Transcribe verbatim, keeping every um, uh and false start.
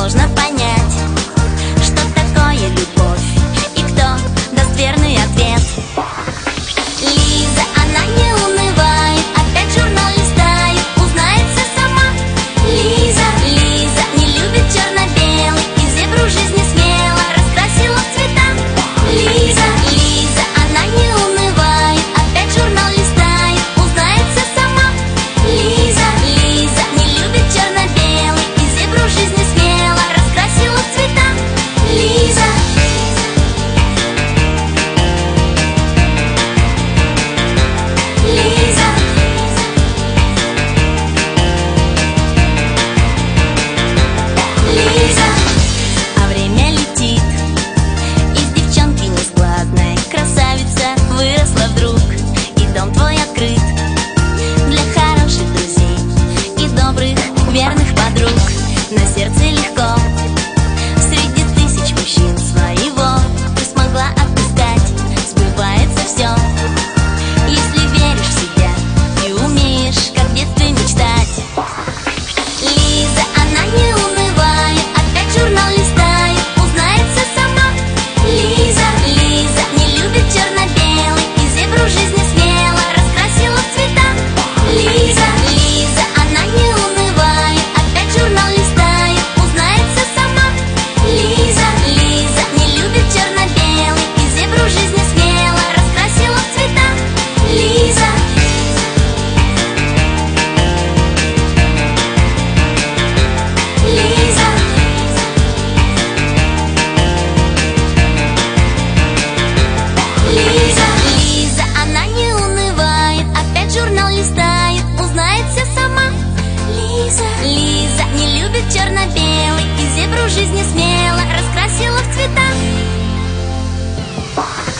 сложно понять, что такое любовь и кто даст верный ответ. Лиза, она не унывает, опять журнал листает, узнает все сама. Лиза, Лиза не любит черно-белый и зебру жизни смело раскрасила в цвета. Лиза, Лиза, она не унывает, опять журнал листает, узнает все сама. Лиза, Лиза не любит черно-белый и зебру жизни смело раскрасила в цвета. Лиза. Лиза. Лиза. А время летит, из девчонки нескладной красавица выросла вдруг, и дом твой открыт для хороших друзей и добрых, верных подруг. На сердце легко среди тысяч мужчин своего ты смогла отыскать, сбывается все, если веришь в себя и умеешь, как в детстве, мечтать. Лиза, она не унывает, опять журнал листает, узнает все сама. Лиза, Лиза не любит черно-белый и зебру жизни смело раскрасила в цвета. Лиза, Лиза, она не унывает, опять журнал листает, узнает все сама. Лиза, Лиза не любит черно-белый и зебру жизни смело раскрасила в цвета. Лиза. Лиза. Лиза, Лиза, она не унывает, опять журнал листает, узнает все сама. Лиза, Лиза не любит черно-белый и зебру жизни смело раскрасила в цвета.